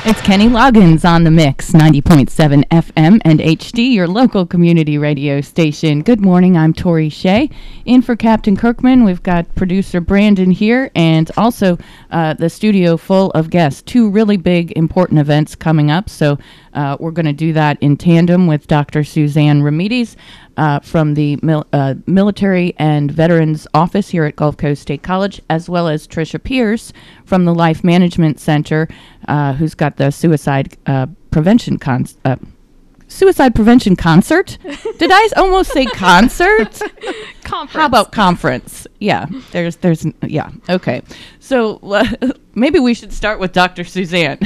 It's Kenny Loggins on the mix, 90.7 FM and HD, your local community radio station. Good morning, I'm Tori Shea. In for Captain Kirkman, we've got producer Brandon here, and also the studio full of guests. Two really big, important events coming up, so we're going to do that in tandem with Dr. Suzanne Ramides from the Military and Veterans Office here at Gulf Coast State College, as well as Tricia Pierce from the Life Management Center, who's got the suicide prevention concert. Did I almost say concert? Conference. How about conference? Yeah, yeah. Okay. So maybe we should start with Dr. Suzanne.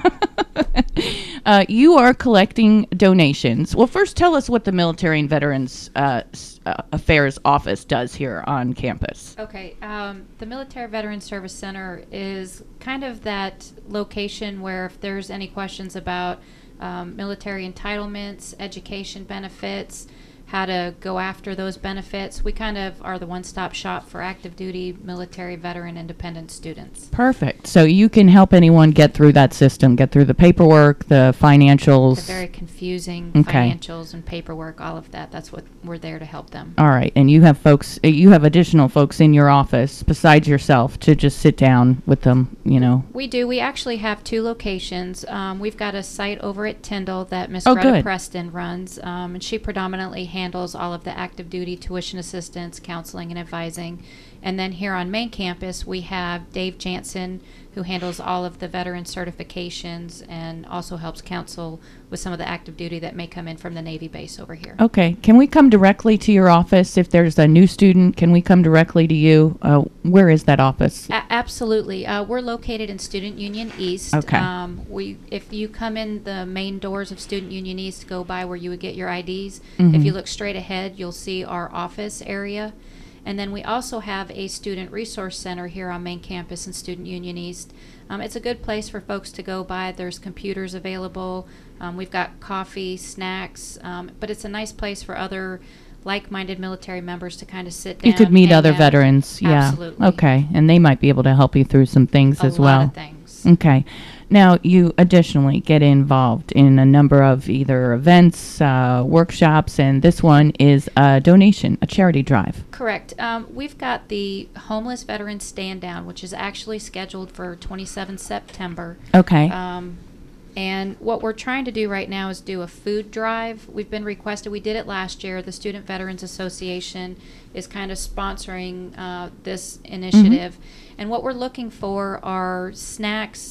You are collecting donations. Well, first tell us what the Military and Veterans Affairs Office does here on campus. Okay. The Military Veterans Service Center is kind of that location where if there's any questions about military entitlements, education benefits, how to go after those benefits. We kind of are the one-stop shop for active duty military, veteran, independent students. Perfect. So you can help anyone get through that system, get through the paperwork, the financials. The very confusing financials and paperwork, all of that. That's what we're there to help them. All right. And you have folks, you have additional folks in your office besides yourself to just sit down with them, you know. We do. We actually have two locations. We've got a site over at Tyndall that Miss Greta Preston runs, and she predominantly handles all of the active duty tuition assistance, counseling, and advising. And then here on main campus, we have Dave Jansen, who handles all of the veteran certifications and also helps counsel with some of the active duty that may come in from the Navy base over here. Okay. Can we come directly to your office? If there's a new student, can we come directly to you? Where is that office? Absolutely. We're located in Student Union East. Okay. If you come in the main doors of Student Union East, go by where you would get your IDs. Mm-hmm. If you look straight ahead, you'll see our office area. And then we also have a student resource center here on main campus in Student Union East. It's a good place for folks to go by. There's computers available. We've got coffee, snacks, but it's a nice place for other like-minded military members to kind of sit down. You could meet other veterans. Yeah. Absolutely. Okay. And they might be able to help you through some things as well. A lot of things. Okay. Now, you additionally get involved in a number of either events, workshops, and this one is a donation, a charity drive. Correct. We've got the Homeless Veterans Stand Down, which is actually scheduled for 27 September. Okay. And what we're trying to do right now is do a food drive. We've been requested. We did it last year. The Student Veterans Association is kind of sponsoring this initiative. Mm-hmm. And what we're looking for are snacks,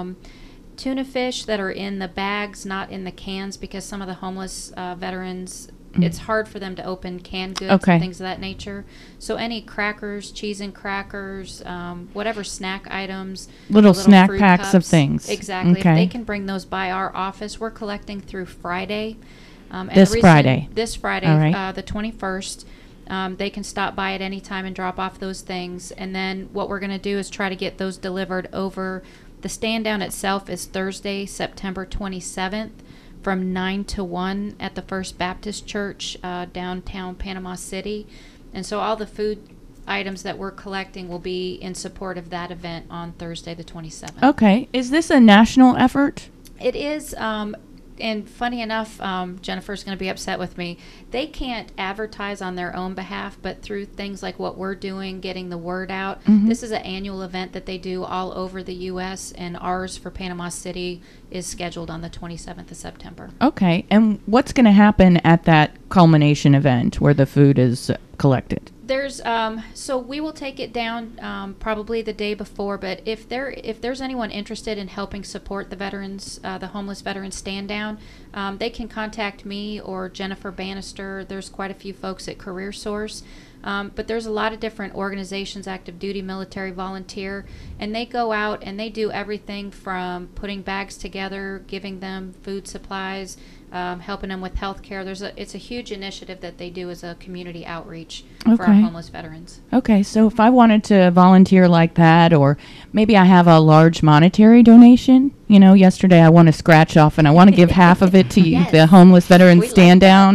tuna fish that are in the bags, not in the cans, because some of the homeless veterans, it's hard for them to open canned goods and things of that nature. So any crackers, cheese and crackers, whatever snack items. Little snack fruit packs cups, of things. Exactly. Okay. If they can bring those by our office, we're collecting through Friday. This Friday, all right. The 21st. They can stop by at any time and drop off those things. And then what we're going to do is try to get those delivered over. The stand down itself is Thursday, September 27th from 9 to 1 at the First Baptist Church, downtown Panama City. And so all the food items that we're collecting will be in support of that event on Thursday, the 27th. Okay. Is this a national effort? It is. And funny enough, Jennifer's going to be upset with me. They can't advertise on their own behalf, but through things like what we're doing, getting the word out. Mm-hmm. This is an annual event that they do all over the U.S., and ours for Panama City is scheduled on the 27th of September. Okay. And what's going to happen at that culmination event where the food is collected? There's so we will take it down probably the day before, but if there's anyone interested in helping support the veterans, the homeless veterans stand down, they can contact me or Jennifer Bannister. There's quite a few folks at Career Source. But there's a lot of different organizations, active duty, military, volunteer, and they go out and they do everything from putting bags together, giving them food supplies, helping them with health care. It's a huge initiative that they do as a community outreach for our homeless veterans. Okay, so if I wanted to volunteer like that, or maybe I have a large monetary donation, you know, yesterday I want to scratch off and I want to give half of it to Yes. the homeless veterans stand down.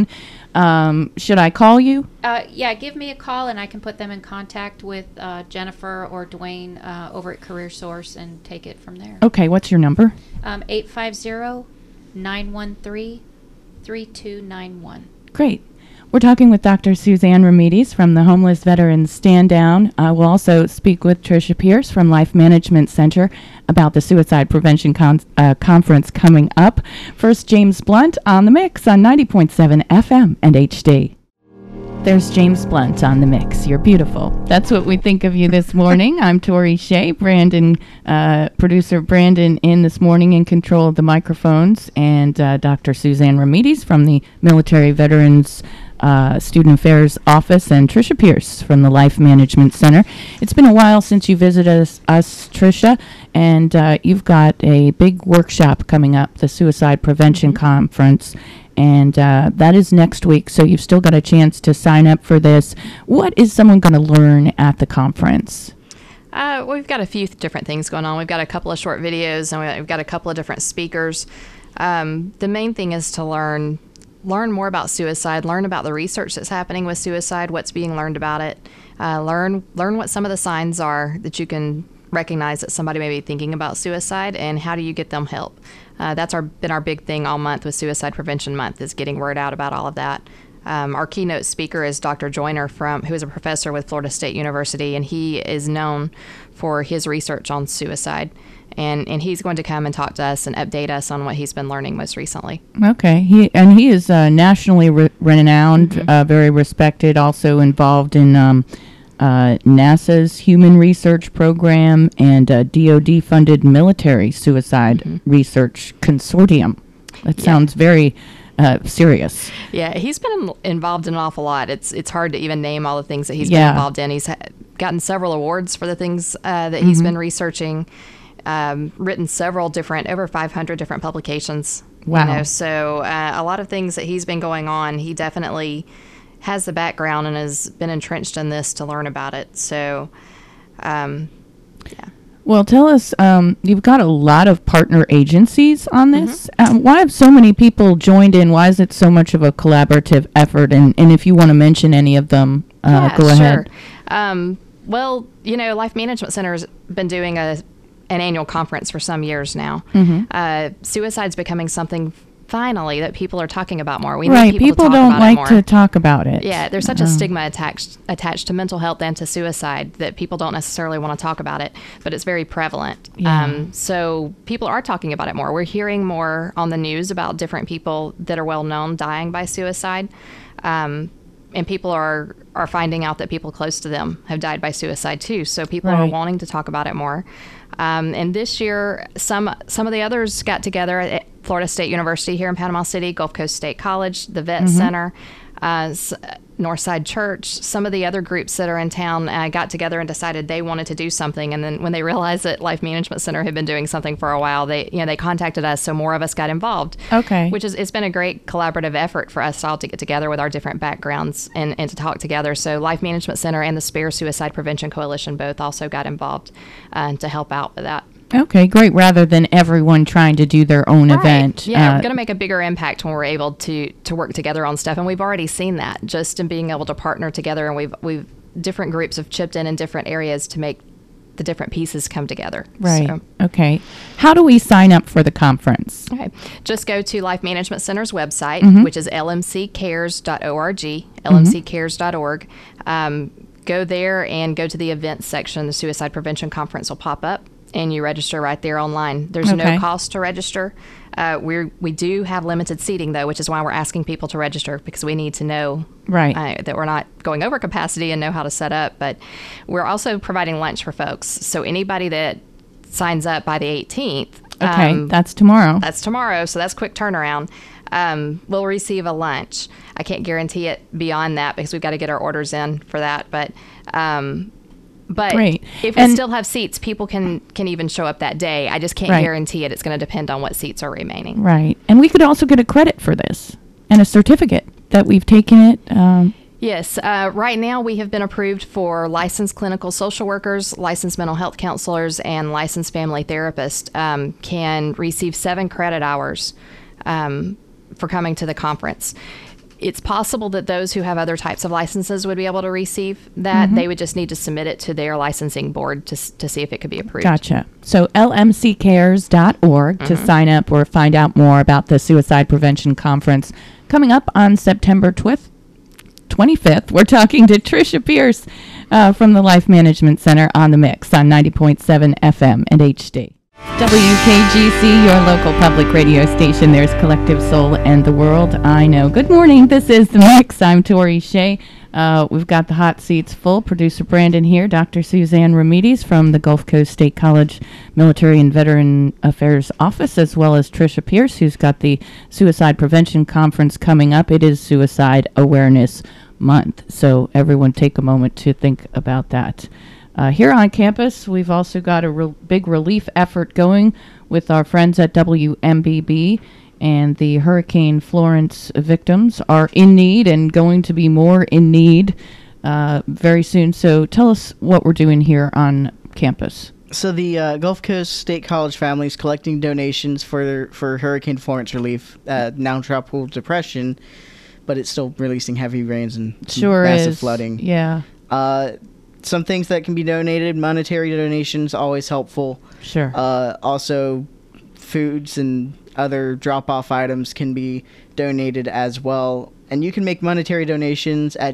Should I call you? Yeah, give me a call and I can put them in contact with Jennifer or Dwayne over at Career Source and take it from there. Okay, what's your number? 850-913-3291. Great. We're talking with Dr. Suzanne Ramides from the Homeless Veterans Stand Down. We'll also speak with Tricia Pierce from Life Management Center about the Suicide Prevention Conference coming up. First, James Blunt on the mix on 90.7 FM and HD. There's James Blunt on the mix. You're beautiful. That's what we think of you this morning. I'm Tori Shea. Producer Brandon in this morning in control of the microphones, and Dr. Suzanne Ramides from the Military Veterans Student Affairs Office, and Tricia Pierce from the Life Management Center. It's been a while since you visited us, Tricia, and you've got a big workshop coming up, the Suicide Prevention Conference, and that is next week, so you've still got a chance to sign up for this. What is someone going to learn at the conference? We've got a few different things going on. We've got a couple of short videos, and we've got a couple of different speakers. The main thing is to learn more about suicide, learn about the research that's happening with suicide, what's being learned about it, learn what some of the signs are that you can recognize that somebody may be thinking about suicide, and how do you get them help. That's been our big thing all month with Suicide Prevention Month, is getting word out about all of that. Our keynote speaker is Dr. Joyner, who is a professor with Florida State University, and he is known for his research on suicide. And he's going to come and talk to us and update us on what he's been learning most recently. Okay. He is nationally renowned, very respected, also involved in NASA's Human Research Program and DoD-funded Military Suicide Research Consortium. That sounds very serious. Yeah, he's been involved in an awful lot. It's hard to even name all the things that he's been involved in. He's gotten several awards for the things that he's been researching. Written several different, over 500 different publications. Wow. So a lot of things that he's been going on. He definitely has the background and has been entrenched in this to learn about it. So, yeah. Well, tell us, you've got a lot of partner agencies on this. Why have so many people joined in? Why is it so much of a collaborative effort? And if you want to mention any of them, go ahead. Well, Life Management Center has been doing an annual conference for some years now. Suicide's becoming something finally that people are talking about more. We need people to talk don't about like it more. To talk about it. Yeah, there's such a stigma attached to mental health and to suicide that people don't necessarily want to talk about it, but it's very prevalent. So people are talking about it more. We're hearing more on the news about different people that are well known dying by suicide. And people are finding out that people close to them have died by suicide too. So people are wanting to talk about it more. And this year, some of the others got together at Florida State University here in Panama City, Gulf Coast State College, the Vet Center, Northside Church. Some of the other groups that are in town got together and decided they wanted to do something. And then when they realized that Life Management Center had been doing something for a while, they contacted us. So more of us got involved. Okay. It's been a great collaborative effort for us all to get together with our different backgrounds and to talk together. So Life Management Center and the SPARE Suicide Prevention Coalition both also got involved to help out with that. Okay, great. Rather than everyone trying to do their own event. Yeah, we're going to make a bigger impact when we're able to work together on stuff. And we've already seen that just in being able to partner together. And we've different groups have chipped in different areas to make the different pieces come together. Right. So. Okay. How do we sign up for the conference? Okay. Just go to Life Management Center's website, which is lmccares.org, lmccares.org. Go there and go to the events section. The Suicide Prevention Conference will pop up. And you register right there online. There's no cost to register. We do have limited seating, though, which is why we're asking people to register, because we need to know that we're not going over capacity and know how to set up. But we're also providing lunch for folks. So anybody that signs up by the 18th. That's tomorrow. That's tomorrow, so that's quick turnaround. Will receive a lunch. I can't guarantee it beyond that because we've got to get our orders in for that. But if we still have seats, people can even show up that day. I just can't guarantee it. It's going to depend on what seats are remaining. Right. And we could also get a credit for this and a certificate that we've taken it. Yes. Right now, we have been approved for licensed clinical social workers, licensed mental health counselors, and licensed family therapists can receive 7 credit hours for coming to the conference. It's possible that those who have other types of licenses would be able to receive that. They would just need to submit it to their licensing board to see if it could be approved. Gotcha. So lmccares.org to sign up or find out more about the Suicide Prevention Conference coming up on September 25th. We're talking to Tricia Pierce from the Life Management Center on the Mix on 90.7 FM and HD. WKGC, your local public radio station. There's Collective Soul and the World I Know. Good morning. This is The Mix. I'm Tori Shea. We've got the hot seats full. Producer Brandon here. Dr. Suzanne Ramides from the Gulf Coast State College Military and Veteran Affairs Office, as well as Tricia Pierce, who's got the Suicide Prevention Conference coming up. It is Suicide Awareness Month, so everyone take a moment to think about that. Here on campus, we've also got a big relief effort going with our friends at WMBB, and the Hurricane Florence victims are in need and going to be more in need very soon. So tell us what we're doing here on campus. So the Gulf Coast State College family is collecting donations for Hurricane Florence relief, now tropical depression, but it's still releasing heavy rains and massive flooding. Yeah. Some things that can be donated, monetary donations, always helpful. Sure. Also, foods and other drop-off items can be donated as well. And you can make monetary donations at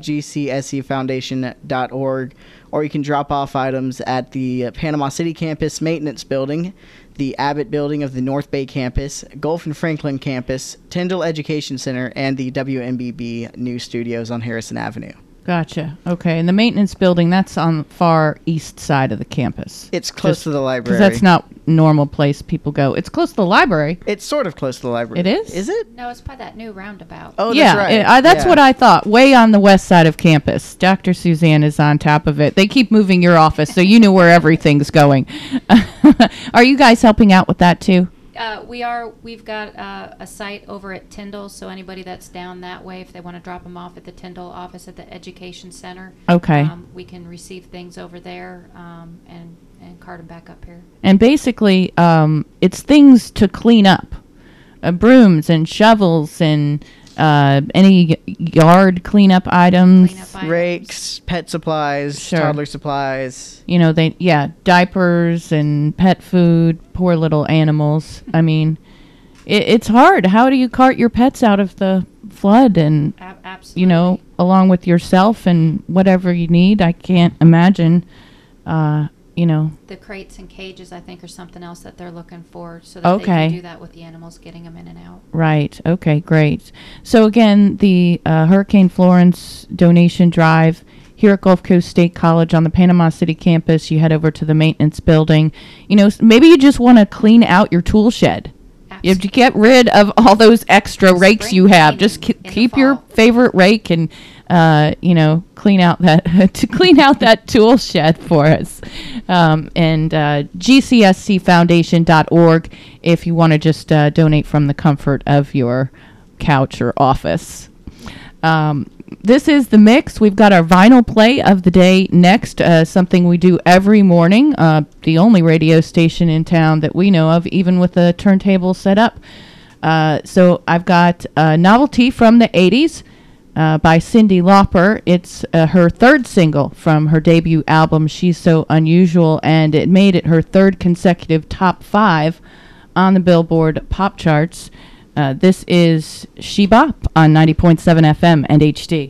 gcscfoundation.org, or you can drop off items at the Panama City Campus Maintenance Building, the Abbott Building of the North Bay Campus, Gulf and Franklin Campus, Tyndall Education Center, and the WMBB News Studios on Harrison Avenue. Gotcha. Okay. And the maintenance building, that's on the far east side of the campus. It's close to the library. Because that's not normal place people go. It's close to the library. It's sort of close to the library. It is? Is it? No, it's by that new roundabout. Oh, yeah, that's right. That's what I thought. Way on the west side of campus. Dr. Suzanne is on top of it. They keep moving your office, so you know where everything's going. Are you guys helping out with that too? We are. We've got a site over at Tyndall, so anybody that's down that way, if they want to drop them off at the Tyndall office at the Education Center, okay, we can receive things over there and cart them back up here. And basically, it's things to clean up, brooms and shovels and any yard cleanup items. Rakes, pet supplies, Sure. toddler supplies. You know, diapers and pet food, poor little animals. I mean, it's hard. How do you cart your pets out of the flood and, Absolutely. you know, along with yourself and whatever you need? I can't imagine, you know. The crates and cages, I think, are something else that they're looking for, so that they can do that with the animals, getting them in and out. Right. Okay, great. So again, the Hurricane Florence donation drive here at Gulf Coast State College on the Panama City campus. You head over to the maintenance building. You know, maybe you just want to clean out your tool shed. You have to get rid of all those extra rakes you have. Just keep your favorite rake and, you know, clean out that tool shed for us. And gcscfoundation.org if you want to just donate from the comfort of your couch or office. This is The Mix. We've got our vinyl play of the day next, something we do every morning, the only radio station in town that we know of, even with a turntable set up. So I've got a novelty from the 80s by Cyndi Lauper. It's her third single from her debut album, She's So Unusual, and it made it her third consecutive top 5 on the Billboard pop charts. This is She Bop on 90.7 FM and HD.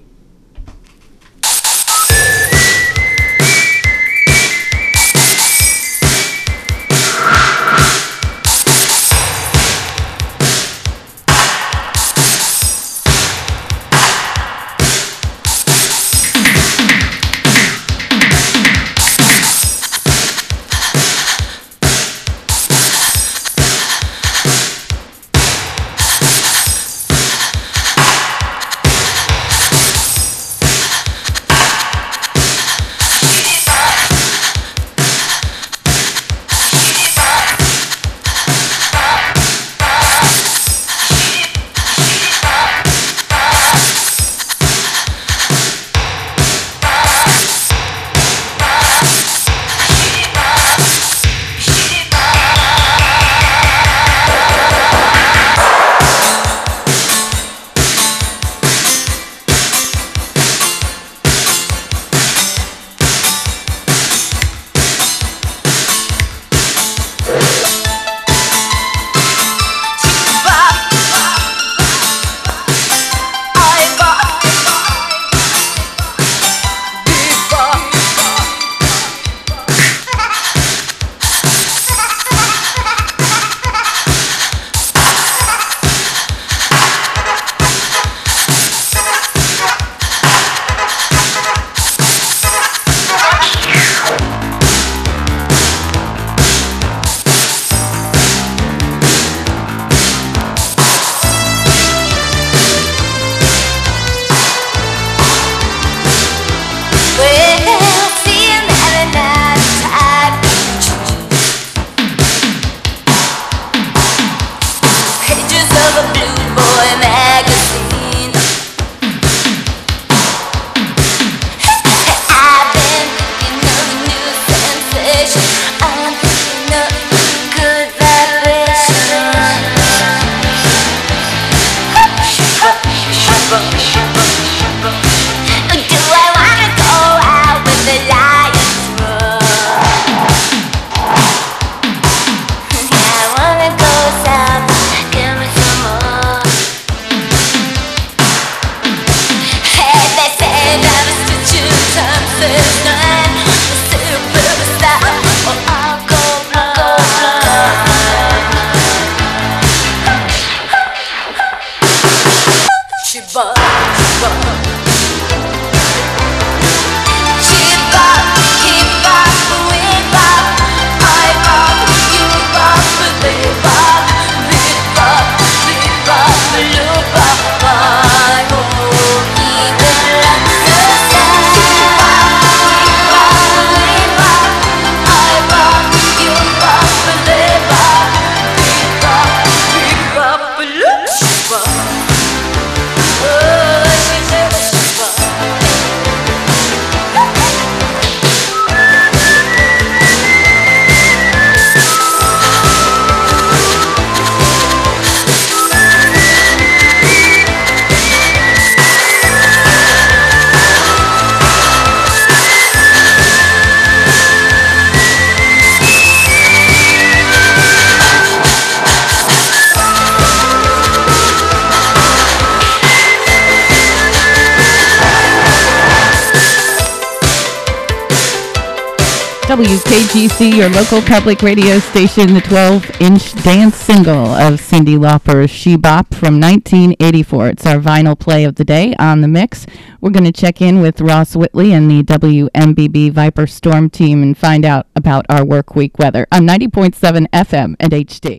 WKGC, your local public radio station, the 12-inch dance single of Cyndi Lauper's She Bop from 1984. It's our vinyl play of the day on the mix. We're going to check in with Ross Whitley and the WMBB Viper Storm team and find out about our work week weather on 90.7 FM and HD.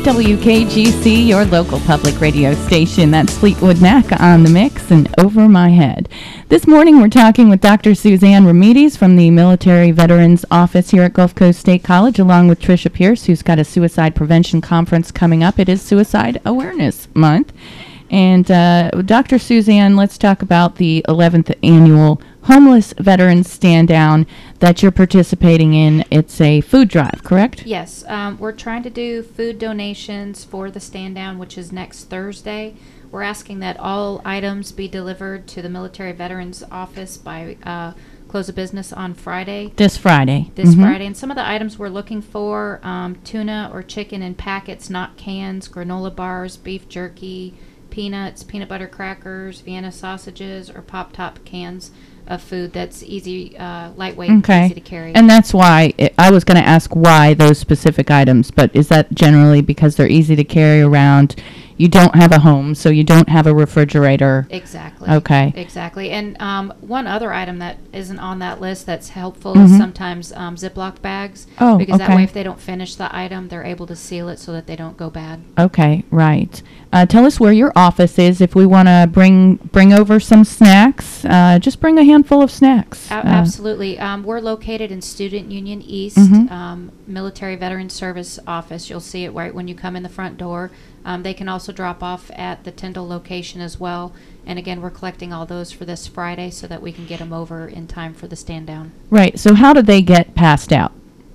WKGC, your local public radio station. That's Fleetwood Mac on the mix and Over My Head. This morning we're talking with Dr. Suzanne Ramirez from the Military Veterans Office here at Gulf Coast State College, along with Tricia Pierce, who's got a suicide prevention conference coming up. It is Suicide Awareness Month. And Dr. Suzanne, let's talk about the 11th annual Homeless Veterans Stand Down that you're participating in. It's a food drive, correct? Yes, we're trying to do food donations for the stand down, which is next Thursday. We're asking that all items be delivered to the Military Veterans Office by close of business on Friday. This Friday. Friday. And some of the items we're looking for, tuna or chicken in packets, not cans, granola bars, beef jerky, peanuts, peanut butter crackers, Vienna sausages, or pop-top cans of food that's easy, lightweight, easy to carry. And that's why I was going to ask why those specific items, but is that generally because they're easy to carry around? You don't have a home, so you don't have a refrigerator. Exactly. Okay. Exactly. And one other item that isn't on that list that's helpful is sometimes Ziploc bags. Oh, because that okay. way if they don't finish the item, they're able to seal it so that they don't go bad. Okay, right. Tell us where your office is if we want to bring over some snacks. Just bring a handful of snacks. Absolutely. We're located in Student Union East, Military Veterans Service Office. You'll see it right when you come in the front door. They can also drop off at the Tyndall location as well. And again, we're collecting all those for this Friday so that we can get them over in time for the stand down. Right. So how do they get passed out?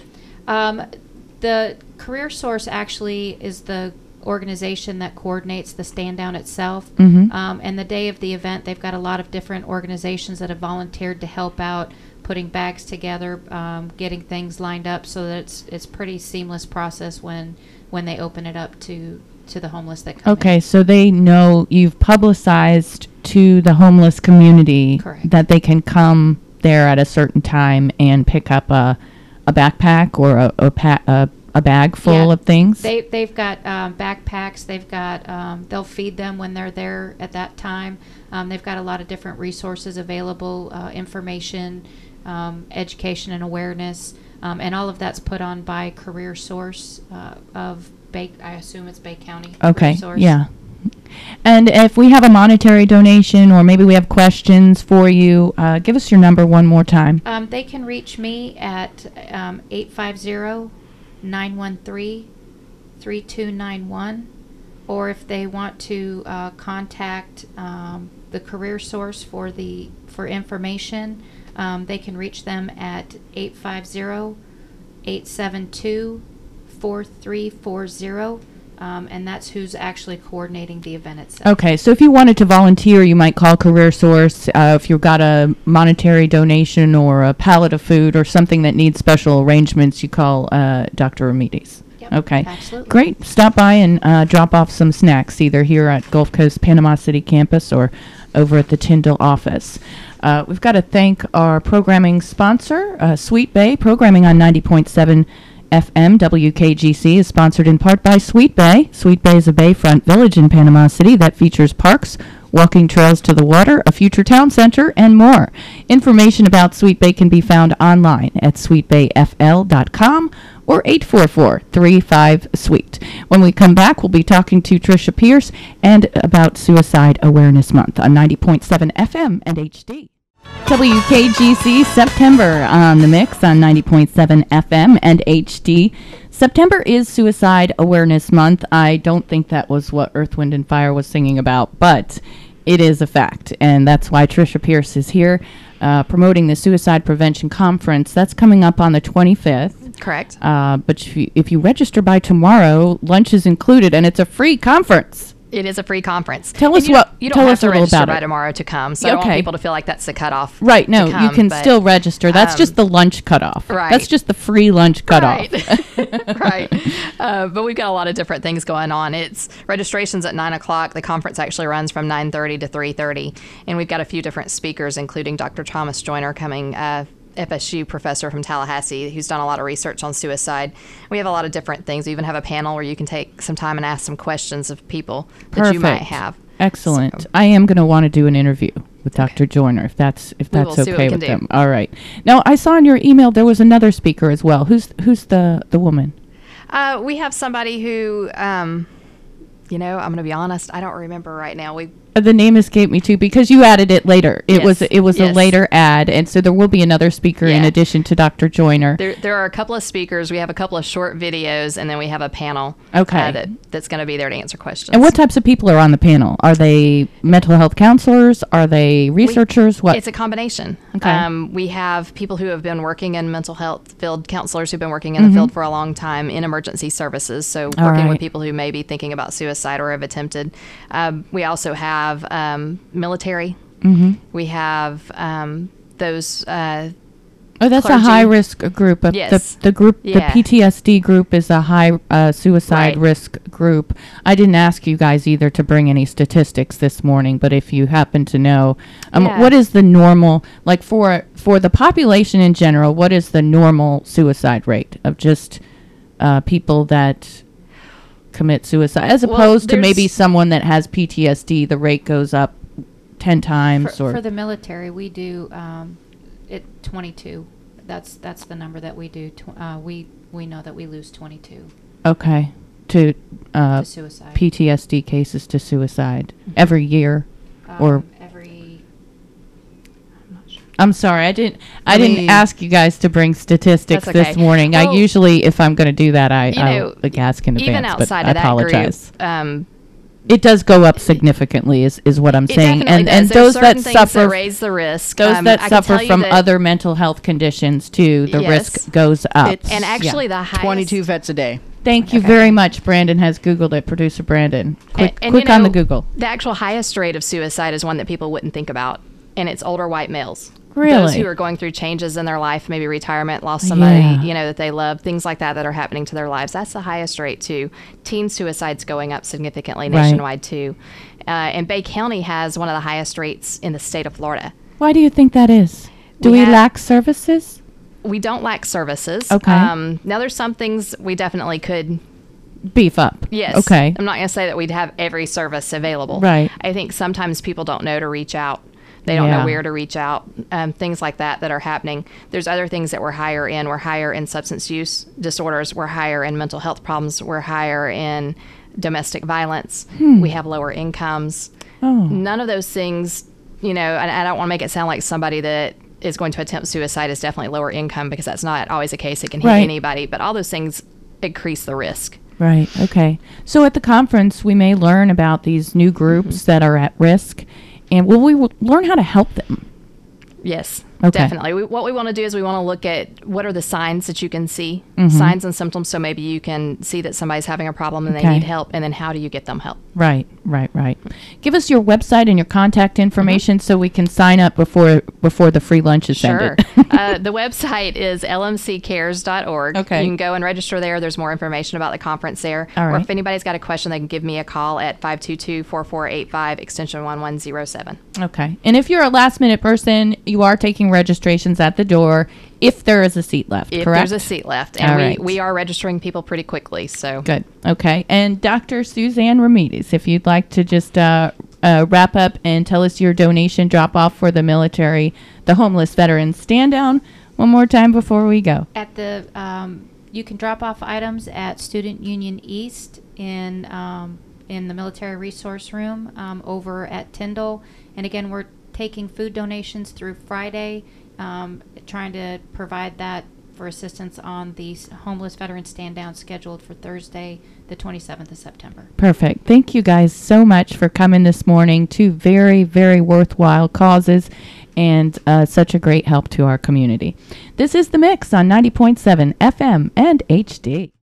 The Career Source actually is the organization that coordinates the stand down itself. And the day of the event, they've got a lot of different organizations that have volunteered to help out, putting bags together, getting things lined up so that it's pretty seamless process when they open it up to the homeless that come in. Okay, so they know you've publicized to the homeless community Correct. That they can come there at a certain time and pick up a backpack or a bag full of things. They've got backpacks. They've got they'll feed them when they're there at that time. They've got a lot of different resources available, information, education and awareness, and all of that's put on by Career Source of Bay. I assume it's Bay County. Okay. Career Source. Yeah. And if we have a monetary donation or maybe we have questions for you, give us your number one more time. They can reach me at 850-913-3291, or if they want to contact the Career Source for information, they can reach them at 850-872-4340. And that's who's actually coordinating the event itself. Okay, so if you wanted to volunteer, you might call Career Source. If you've got a monetary donation or a pallet of food or something that needs special arrangements, you call Dr. Ramirez. Yep, okay, absolutely. Great. Stop by and drop off some snacks, either here at Gulf Coast Panama City campus or over at the Tyndall office. We've got to thank our programming sponsor, Sweet Bay. Programming on 90.7 FM WKGC is sponsored in part by Sweet Bay. Sweet Bay is a bayfront village in Panama City that features parks, walking trails to the water, a future town center, and more. Information about Sweet Bay can be found online at sweetbayfl.com or 844-35-SWEET. When we come back, we'll be talking to Tricia Pierce and about Suicide Awareness Month on 90.7 FM and HD. WKGC September on the mix on 90.7 FM and HD. September is Suicide Awareness Month. I don't think that was what Earth, Wind, and Fire was singing about, but it is a fact, and that's why Tricia Pierce is here promoting the Suicide Prevention Conference. That's coming up on the 25th. Correct. But if you register by tomorrow, lunch is included, and it's a free conference. It is a free conference. Tell us you what. You don't tell have us to a little register about by it. tomorrow to come, so I don't want Okay. people to feel like that's the cutoff. Right. No, to come, you can but, still register. That's just the lunch cutoff. Right. That's just the free lunch cutoff. Right. Right. But we've got a lot of different things going on. It's registration's at 9:00. The conference actually runs from 9:30 to 3:30, and we've got a few different speakers, including Dr. Thomas Joyner coming FSU professor from Tallahassee who's done a lot of research on suicide. We have a lot of different things. We even have a panel where you can take some time and ask some questions of people that you might have. Excellent. So, I am going to want to do an interview with Dr. Joyner if that's will see what okay we can with do. them. All right. Now I saw in your email there was another speaker as well. Who's the woman? we have somebody who, I'm going to be honest, I don't remember right now. The name escaped me too because you added it later. It was a Yes. later ad, and so there will be another speaker in Yeah. addition to Dr. Joyner. There are a couple of speakers. We have a couple of short videos, and then we have a panel Okay. that's going to be there to answer questions. And what types of people are on the panel? Are they mental health counselors? Are they researchers? What? It's a combination. Okay. We have people who have been working in mental health field, counselors who've been working in the field for a long time in emergency services, so All working right. with people who may be thinking about suicide or have attempted. We also have military. Mm-hmm. We have those. Oh, that's clergy. a high risk group. Yes. The group, Yeah. the PTSD group is a high suicide Right. risk group. I didn't ask you guys either to bring any statistics this morning, but if you happen to know, Yeah. what is the normal, like for the population in general, what is the normal suicide rate of just people that commit suicide as Well, opposed to there's- maybe someone that has PTSD, the rate goes up 10 times For or the military, we do it 22. That's the number that we do. We know that we lose 22 okay to to suicide. PTSD cases to suicide every year, or every. I'm not sure. I'm sorry, I didn't mean- ask you guys to bring statistics That's okay. this morning. I Well, usually, if I'm going to do that, I ask in even advance. outside but of I that apologize. group, It does go up significantly, is what I'm it saying, definitely and does. There's those that certain things that suffer raise the risk. those I that can suffer tell you from that- other mental health conditions too, the Yes. risk goes up. It's- and actually the highest 22 vets a day. Thank you very much. Brandon has Googled it. Producer Brandon, quick and on the Google. The actual highest rate of suicide is one that people wouldn't think about, and it's older white males. Really? Those who are going through changes in their life, maybe retirement, lost somebody, Yeah. that they love, things like that are happening to their lives. That's the highest rate too. Teen suicide's going up significantly Right. nationwide too. And Bay County has one of the highest rates in the state of Florida. Why do you think that is? Do We we have- lack services? We don't lack services. Okay. Now there's some things we definitely could. Beef up. Yes. Okay. I'm not going to say that we'd have every service available. Right. I think sometimes people don't know to reach out. They don't Yeah. know where to reach out. Things like that are happening. There's other things that we're higher in. We're higher in substance use disorders. We're higher in mental health problems. We're higher in domestic violence. We have lower incomes. Oh. None of those things, and I don't want to make it sound like somebody that is going to attempt suicide is definitely lower income, because that's not always the case. It can hit Right. anybody, but all those things increase the risk. Right. Okay. So at the conference, we may learn about these new groups that are at risk, and will we learn how to help them? Yes, Okay. definitely. What we want to do is we want to look at what are the signs that you can see, Mm-hmm. signs and symptoms. So maybe you can see that somebody's having a problem and Okay. they need help, and then how do you get them help? Right. Give us your website and your contact information so we can sign up before the free lunch is Sure. ended. The website is lmccares.org. Okay. You can go and register there. There's more information about the conference there. All Or right. if anybody's got a question, they can give me a call at 522-4485, extension 1107. Okay. And if you're a last minute person, you are taking registrations at the door if there is a seat left, If correct? there's a seat left. All And right. we are registering people pretty quickly. So Good. Okay. And Dr. Suzanne Ramirez, if you'd like to just wrap up and tell us your donation drop off for the military, the homeless veterans stand down one more time before we go. At the you can drop off items at Student Union East in the military resource room over at Tyndall. And again, we're taking food donations through Friday, trying to provide that for assistance on the homeless veteran stand down scheduled for Thursday, the 27th of September. Perfect. Thank you guys so much for coming this morning. Two very, very worthwhile causes and such a great help to our community. This is The Mix on 90.7 FM and HD.